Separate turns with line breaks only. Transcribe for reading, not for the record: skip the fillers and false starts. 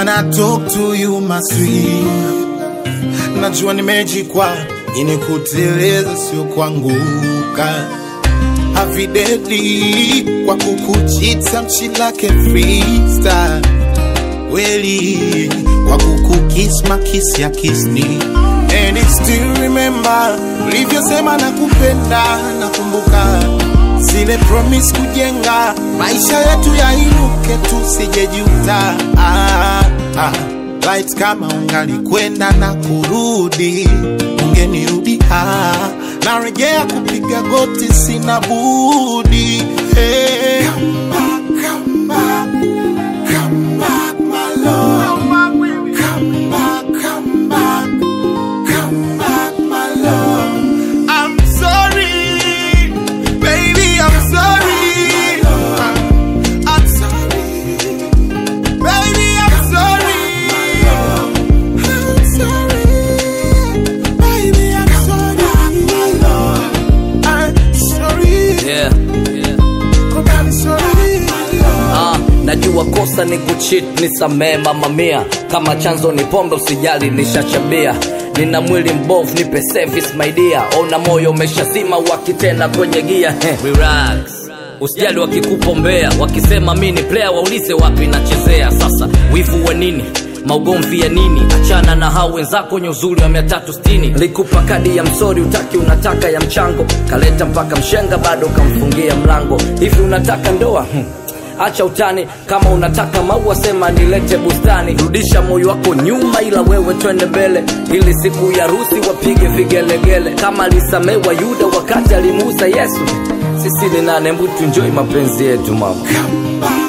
wanna talk to you my sweet. Najua nimejikwa ini kuteleza sio kuanguka. Avidedi kwa kukuchita mchilake freestyle. Weli kwa kukukiss makisi ya kisni. And I still remember ulivyosema nakupenda. Nakumbuka zile promise kujenga maisha yetu yainuke tusijejuta. Lights kama ungalikwenda na kurudi ungenirudi. Narejea kupiga goti sina budi. Hey. Come back, come back, come back my love. Come back, come back, come back my love. I'm sorry, baby, I'm sorry. I'm sorry, baby, I'm sorry. I'm sorry, baby, I'm sorry. I'm sorry.
Yeah.
I'm sorry.
Najua kosa ni kucheat nisamee mama mia. Kama chanzo ni pombe usijali nishachabia. Nina mwili mbovu nipe service my dear. Ona moyo umeshazima wakitena kwenye gia. Relax. Usijali wakikupombea. Wakisema mimi ni player waulize wapi nachezea. Sasa wivu wa nini? Maugomvi ya nini? Achana na hao wenzako nye uzuri wa 360. Likupa kadi ya msori utaki unataka ya mchango. Kaleta mpaka mshenga bado kamfungia mlango. Hivi unataka ndoa? Acha utani, kama unataka maua sema nilete bustani. Rudisha moyo wako nyuma ila wewe twende mbele. Ili siku ya harusi wapige vigelegele. Kama alisamewa Yuda wakati alimuuza Yesu. Sisi ni nane mbu tuenjoy mapenzi yetu mama.